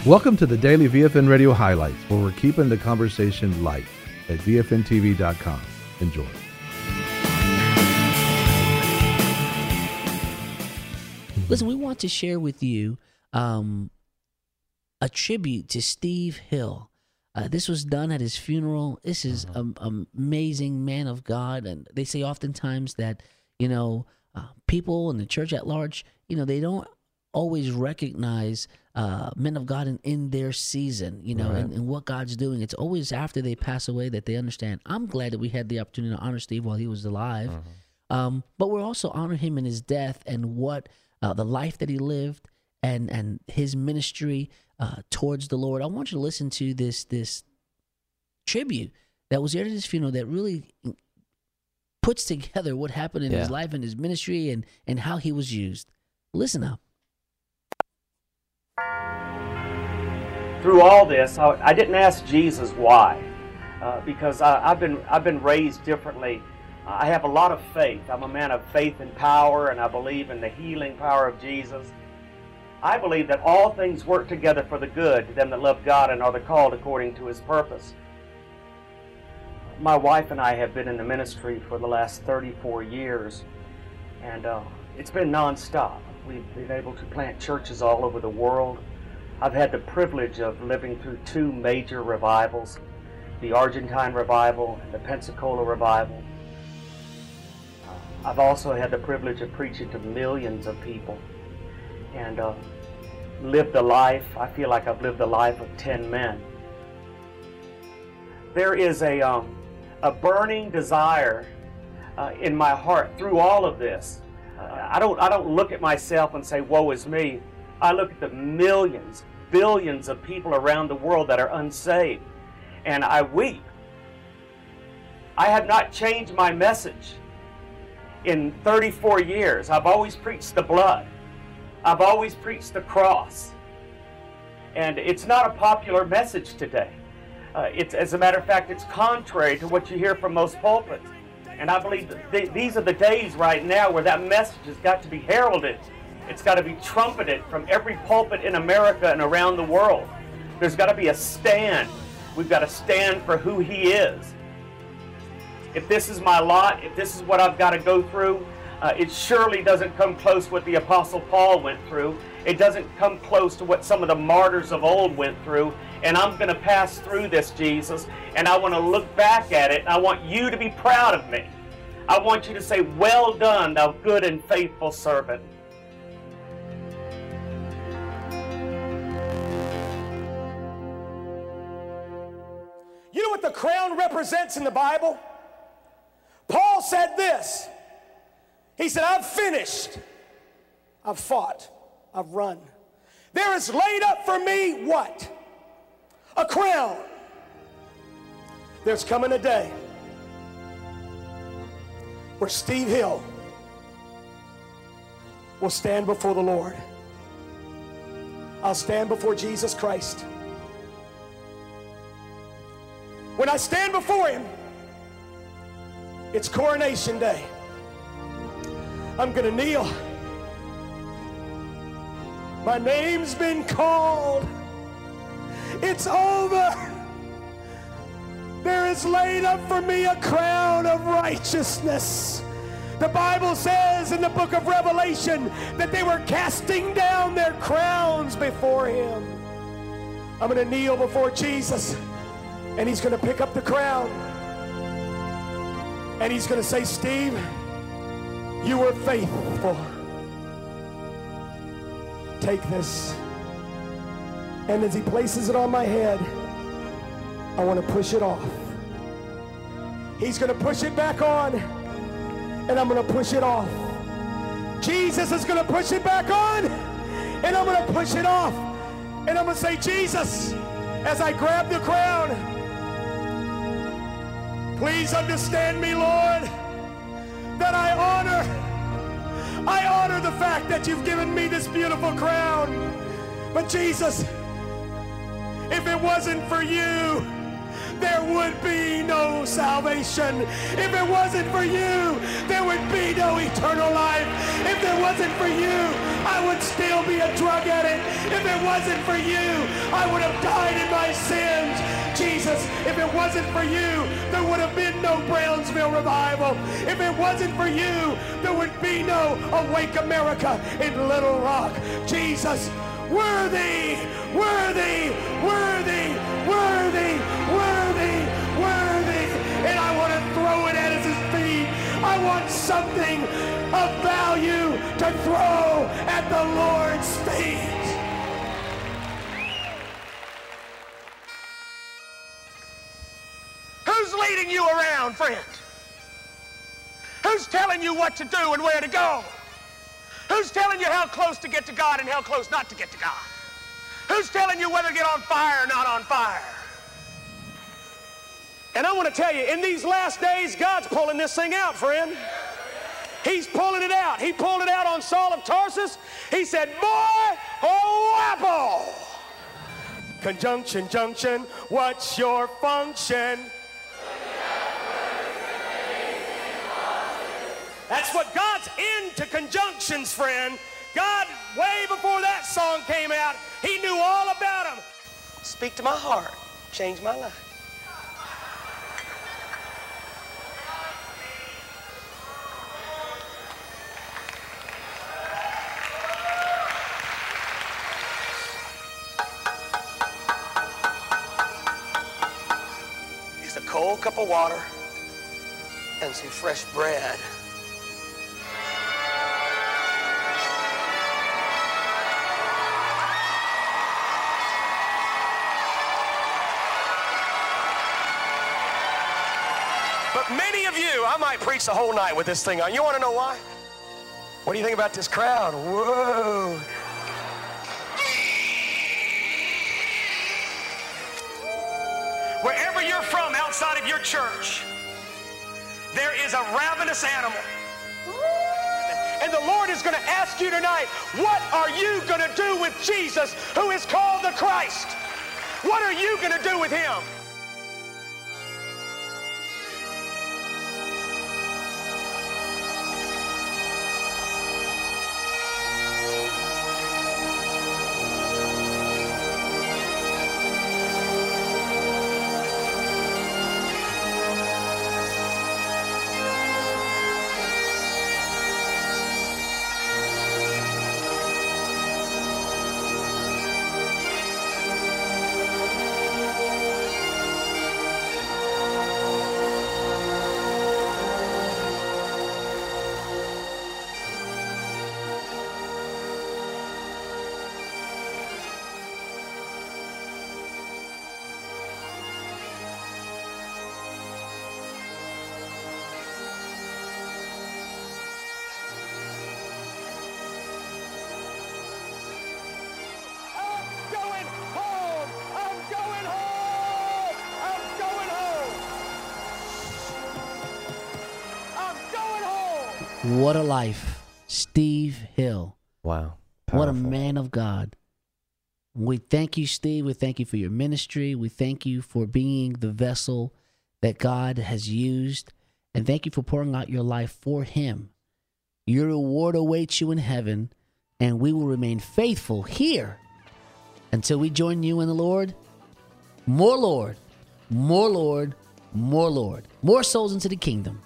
Welcome to the Daily VFN Radio Highlights, where we're keeping the conversation light at VFNTV.com. Enjoy. Listen, we want to share with you a tribute to Steve Hill. This was done at his funeral. This is an amazing man of God. And they say oftentimes that, people in the church at large, they don't always recognize men of God in their season, Right. and what God's doing. It's always after they pass away that they understand. I'm glad that we had the opportunity to honor Steve while he was alive. But we're also honoring him in his death and what the life that he lived and his ministry towards the Lord. I want you to listen to this tribute that was aired at his funeral that really puts together what happened in his life and his ministry and how he was used. Listen up. Through all this, I didn't ask Jesus why, because I've been raised differently. I have a lot of faith. I'm a man of faith and power, and I believe in the healing power of Jesus. I believe that all things work together for the good to them that love God and are the called according to His purpose. My wife and I have been in the ministry for the last 34 years, and it's been nonstop. We've been able to plant churches all over the world. I've had the privilege of living through two major revivals, the Argentine revival and the Pensacola revival. I've also had the privilege of preaching to millions of people and lived the life. I feel like I've lived the life of 10 men. There is a burning desire in my heart through all of this. I don't look at myself and say, woe is me. I look at the millions, billions of people around the world that are unsaved, and I weep. I have not changed my message in 34 years. I've always preached the blood. I've always preached the cross. And it's not a popular message today. As a matter of fact, it's contrary to what you hear from most pulpits. And I believe that these are the days right now where that message has got to be heralded. It's got to be trumpeted from every pulpit in America and around the world. There's got to be a stand. We've got to stand for who He is. If this is my lot, if this is what I've got to go through, it surely doesn't come close to what the Apostle Paul went through. It doesn't come close to what some of the martyrs of old went through. And I'm going to pass through this, Jesus, and I want to look back at it, and I want you to be proud of me. I want you to say, well done, thou good and faithful servant. You know what the crown represents in the Bible? Paul said this. He said, I've finished. I've fought. I've run. There is laid up for me what? A crown. There's coming a day where Steve Hill will stand before the Lord. I'll stand before Jesus Christ. When I stand before Him, it's coronation day. I'm going to kneel. My name's been called. It's over. There is laid up for me a crown of righteousness. The Bible says in the book of Revelation that they were casting down their crowns before Him. I'm going to kneel before Jesus, and He's going to pick up the crown. And He's going to say, Steve, you were faithful. Take this. And as He places it on my head, I want to push it off. He's going to push it back on, and I'm going to push it off. Jesus is going to push it back on, and I'm going to push it off. And I'm going to say, Jesus, as I grab the crown, please understand me, Lord, that I honor the fact that you've given me this beautiful crown. But Jesus, if it wasn't for you, there would be no salvation. If it wasn't for you, there would be no eternal life. If it wasn't for you, I would still be a drug addict. If it wasn't for you, I would have died in my sins. Jesus, if it wasn't for you, there would have been no Brownsville revival. If it wasn't for you, there would be no Awake America in Little Rock. Jesus, worthy, worthy, worthy, worthy, worthy, worthy. And I want to throw it at his feet. I want something of value to throw at the Lord's feet. Who's leading you around, friend? Who's telling you what to do and where to go? Who's telling you how close to get to God and how close not to get to God? Who's telling you whether to get on fire or not on fire? And I want to tell you, in these last days, God's pulling this thing out, friend. He's pulling it out. He pulled it out on Saul of Tarsus. He said, boy, oh, apple. Conjunction, junction, what's your function? That's what God's into, conjunctions, friend. God, way before that song came out, he knew all about them. Speak to my heart, change my life. It's a cold cup of water and some fresh bread. Many of you, I might preach the whole night with this thing on. You want to know why? What do you think about this crowd? Whoa. Wherever you're from outside of your church, there is a ravenous animal. And the Lord is going to ask you tonight, what are you going to do with Jesus, who is called the Christ? What are you going to do with him? What a life. Steve Hill. Wow. What a Powerful. man of God. We thank you, Steve. We thank you for your ministry. We thank you for being the vessel that God has used. And thank you for pouring out your life for him. Your reward awaits you in heaven, and we will remain faithful here until we join you in the Lord. More Lord, more Lord, more Lord. More souls into the kingdom.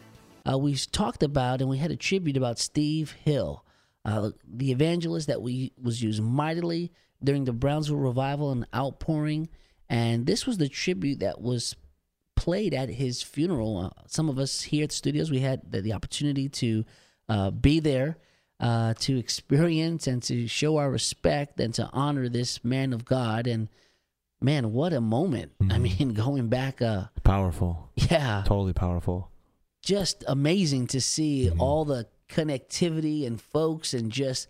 We talked about, and we had a tribute about Steve Hill, the evangelist that was used mightily during the Brownsville revival and outpouring. And this was the tribute that was played at his funeral. Some of us here at the studios, we had the opportunity to be there, to experience and to show our respect and to honor this man of God. And man, what a moment. Mm-hmm. I mean, going back. Powerful. Yeah. Totally powerful. Just amazing to see all the connectivity and folks and just,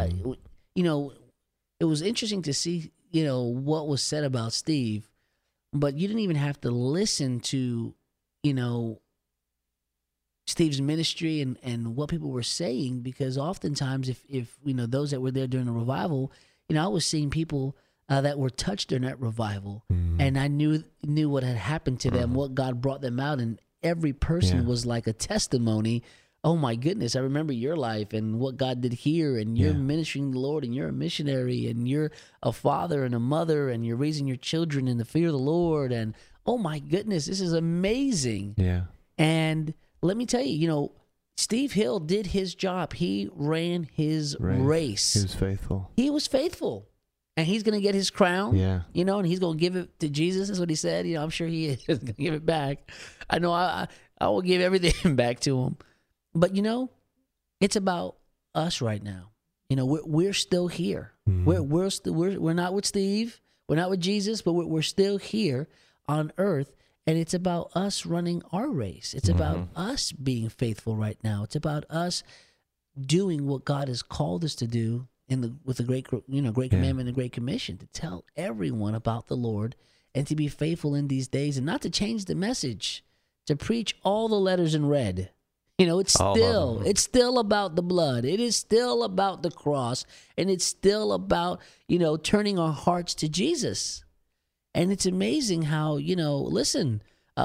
it was interesting to see, what was said about Steve, but you didn't even have to listen to, Steve's ministry and what people were saying, because oftentimes if those that were there during the revival, I was seeing people that were touched during that revival, and I knew what had happened to them, what God brought them out, and every person was like a testimony oh my goodness, I remember your life and what God did here, and you're Yeah. ministering the Lord, and you're a missionary, and you're a father and a mother, and you're raising your children in the fear of the Lord, and oh my goodness, this is amazing. Yeah. And let me tell you, Steve Hill did his job. He ran his race. He was faithful. He was faithful. And he's going to get his crown, Yeah. and he's going to give it to Jesus. That's what he said. I'm sure he is going to give it back. I know I will give everything back to him. But, it's about us right now. We're still here. Mhm. We're not with Steve. We're not with Jesus, but we're still here on earth. And it's about us running our race. It's about us being faithful right now. It's about us doing what God has called us to do with the great commandment and great commission, to tell everyone about the Lord and to be faithful in these days, and not to change the message, to preach all the letters in red. It's still about the blood. It is still about the cross, and it's still about, turning our hearts to Jesus. And it's amazing how, listen,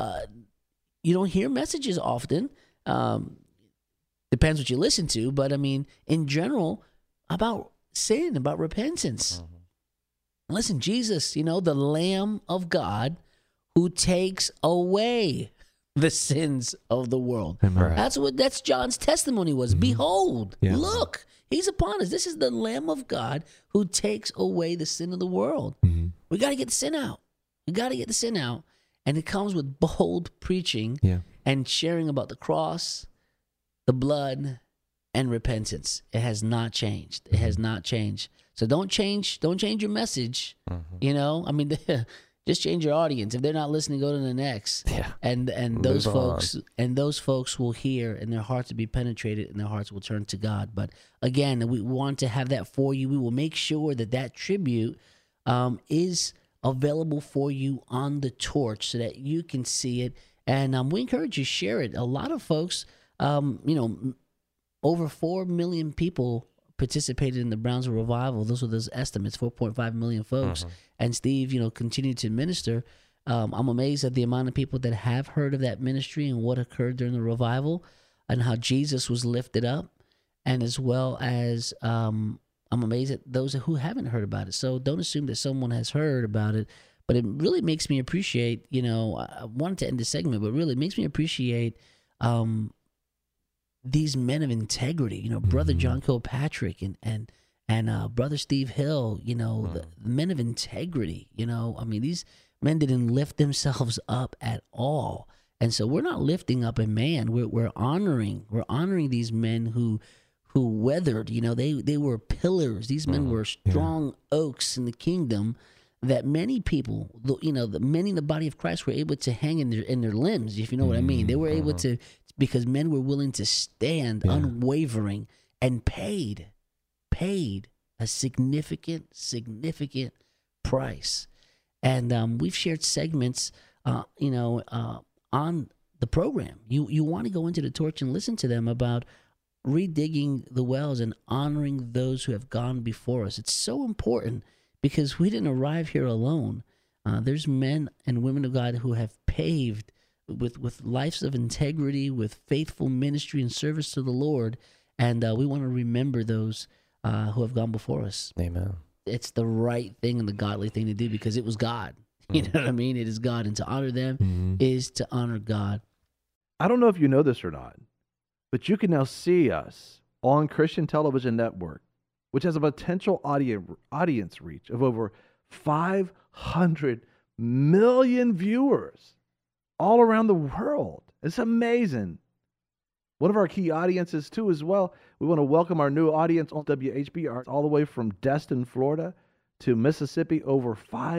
you don't hear messages often. Depends what you listen to, but I mean, in general, about sin, about repentance. Listen, Jesus, the Lamb of God who takes away the sins of the world. Amen. That's John's testimony was. Behold, Yeah. look, he's upon us. This is the Lamb of God who takes away the sin of the world. Mhm. We got to get the sin out. We got to get the sin out. And it comes with bold preaching Yeah. and sharing about the cross, the blood, and repentance. It has not changed. It has not changed. So don't change your message. I mean, just change your audience. If they're not listening, go to the next. Yeah. And Move those folks will hear, and their hearts will be penetrated, and their hearts will turn to God. But again, we want to have that for you. We will make sure that tribute is available for you on the torch so that you can see it. And we encourage you to share it. A lot of folks, over 4 million people participated in the Brownsville revival. Those were those estimates, 4.5 million folks. And Steve, continued to minister. I'm amazed at the amount of people that have heard of that ministry and what occurred during the revival and how Jesus was lifted up. And as well as I'm amazed at those who haven't heard about it. So don't assume that someone has heard about it. But it really makes me appreciate, I wanted to end the segment, but really it makes me appreciate these men of integrity, Brother John Kilpatrick and Brother Steve Hill, the men of integrity, I mean, these men didn't lift themselves up at all. And so we're not lifting up a man. We're honoring these men who weathered, they were pillars. These men were strong oaks in the kingdom that many people, many in the body of Christ were able to hang in their limbs, if you know what I mean. They were able to, because men were willing to stand unwavering and paid a significant price. And we've shared segments, on the program. You want to go into the torch and listen to them about redigging the wells and honoring those who have gone before us. It's so important because we didn't arrive here alone. There's men and women of God who have paved with lives of integrity, with faithful ministry and service to the Lord. And we want to remember those who have gone before us. Amen. It's the right thing and the godly thing to do because it was God. You know what I mean? It is God. And to honor them is to honor God. I don't know if you know this or not, but you can now see us on Christian Television Network, which has a potential audience reach of over 500 million viewers all around the world. It's amazing. One of our key audiences, too, as well. We want to welcome our new audience on WHBR all the way from Destin, Florida to Mississippi, over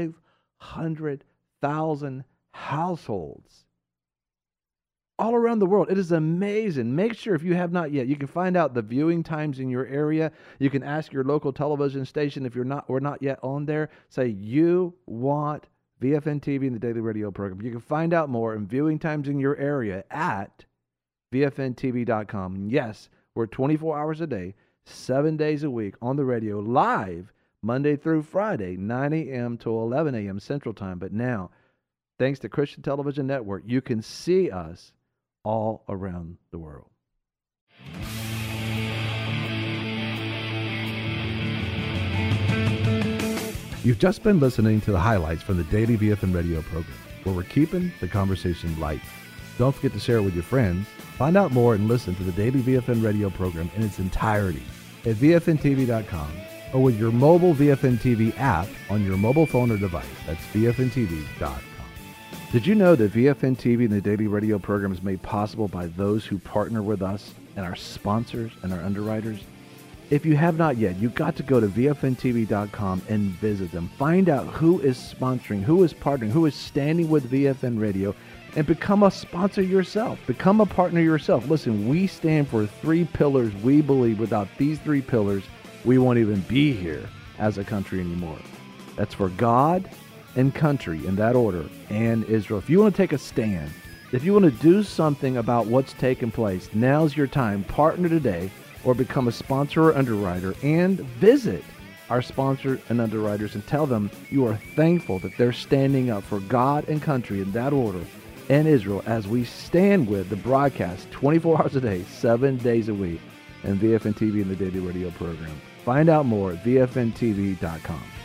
500,000 households all around the world. It is amazing. Make sure, if you have not yet, you can find out the viewing times in your area. You can ask your local television station if we're not yet on there. Say you want VFN TV and the Daily Radio program. You can find out more and viewing times in your area at VFNTV.com. Yes, we're 24 hours a day, 7 days a week on the radio, live Monday through Friday, 9 a.m. to 11 a.m. Central Time. But now, thanks to Christian Television Network, you can see us all around the world. You've just been listening to the highlights from the Daily VFN radio program, where we're keeping the conversation light. Don't forget to share it with your friends. Find out more and listen to the Daily VFN radio program in its entirety at VFNTV.com or with your mobile VFN TV app on your mobile phone or device. That's VFNTV.com. Did you know that VFN TV and the Daily Radio program is made possible by those who partner with us and our sponsors and our underwriters? If you have not yet, you've got to go to VFNTV.com and visit them. Find out who is sponsoring, who is partnering, who is standing with VFN Radio, and become a sponsor yourself. Become a partner yourself. Listen, we stand for 3 pillars. We believe without these 3 pillars, we won't even be here as a country anymore. That's for God and country, in that order, and Israel. If you want to take a stand, if you want to do something about what's taking place, now's your time. Partner today or become a sponsor or underwriter, and visit our sponsors and underwriters and tell them you are thankful that they're standing up for God and country in that order and Israel as we stand with the broadcast 24 hours a day, 7 days a week, and VFN TV and the Daily Radio program. Find out more at VFNTV.com.